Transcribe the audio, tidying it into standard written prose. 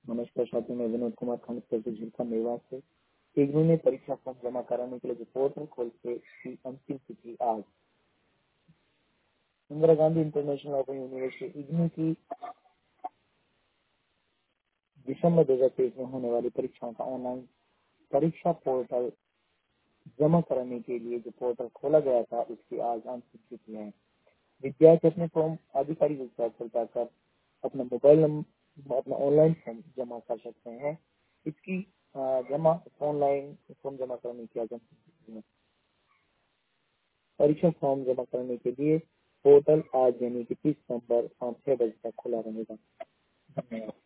नमस्कार साथियों, मैं विनोद कुमार खंड से झिलका मेवात से। इग्नू ने परीक्षा फॉर्म जमा कराने के लिए जो पोर्टल खोलते की अंतिम तिथि आज। Indira Gandhi international open university IGNOU की दिसंबर 2023 में होने वाली परीक्षाओं का ऑनलाइन परीक्षा पोर्टल जमा कराने के लिए जो पोर्टल खोला गया था, उसकी आज अंतिम तिथि है। विद्यार्थी अपने फॉर्म आधिकारिक वेबसाइट पर जाकर अपना मोबाइल नंबर अपना ऑनलाइन फॉर्म जमा कर सकते हैं। इसकी जमा ऑनलाइन फॉर्म जमा करने की आगे परीक्षा फॉर्म जमा करने के लिए पोर्टल आज यानी कि 30 नवंबर शाम 6 बजे तक खुला रहेगा। धन्यवाद।